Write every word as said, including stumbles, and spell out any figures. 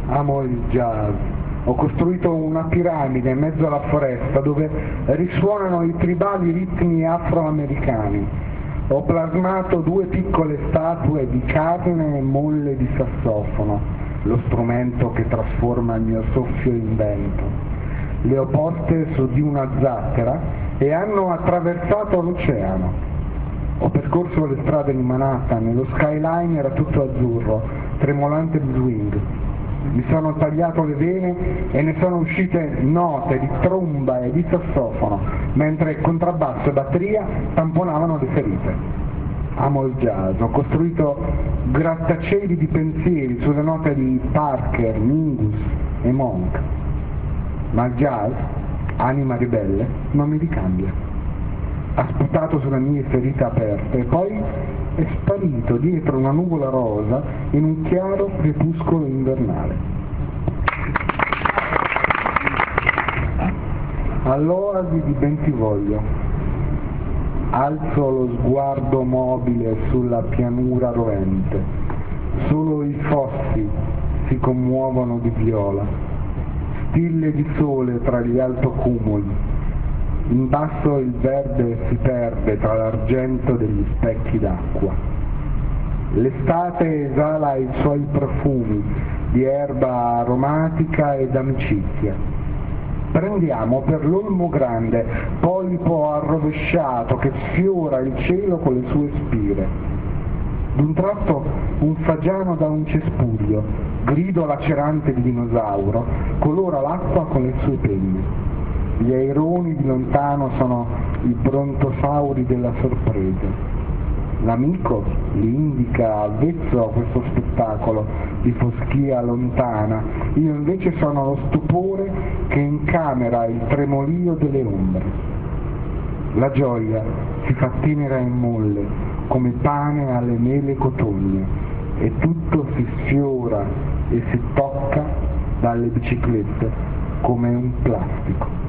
Amo il jazz. Ho costruito una piramide in mezzo alla foresta dove risuonano i tribali ritmi afroamericani. Ho plasmato due piccole statue di carne e molle di sassofono, lo strumento che trasforma il mio soffio in vento. Le ho poste su di una zattera e hanno attraversato l'oceano. Ho percorso le strade di Manhattan e lo skyline era tutto azzurro, tremolante di swing. Mi sono tagliato le vene e ne sono uscite note di tromba e di sassofono, mentre contrabbasso e batteria tamponavano le ferite. Amo il jazz, ho costruito grattacieli di pensieri sulle note di Parker, Mingus e Monk. Ma il jazz, anima ribelle, non mi ricambia. Ha sputato sulle mie ferite aperte e poi è sparito dietro una nuvola rosa in un chiaro crepuscolo invernale. All'oasi di Bentivoglio alzo lo sguardo mobile sulla pianura rovente. Solo i fossi si commuovono di viola, stille di sole tra gli altocumuli. In basso il verde si perde tra l'argento degli specchi d'acqua. L'estate esala i suoi profumi di erba aromatica ed amicizia. Prendiamo per l'olmo grande, polipo arrovesciato che sfiora il cielo con le sue spire. D'un tratto un fagiano da un cespuglio, grido lacerante di dinosauro, colora l'acqua con le sue penne. Gli aironi di lontano sono i brontosauri della sorpresa. L'amico li indica avvezzo a questo spettacolo di foschia lontana, io invece sono lo stupore che incamera il tremolio delle ombre. La gioia si fa tenera in molle, come pane alle mele cotogne, e tutto si sfiora e si tocca dalle biciclette come un plastico.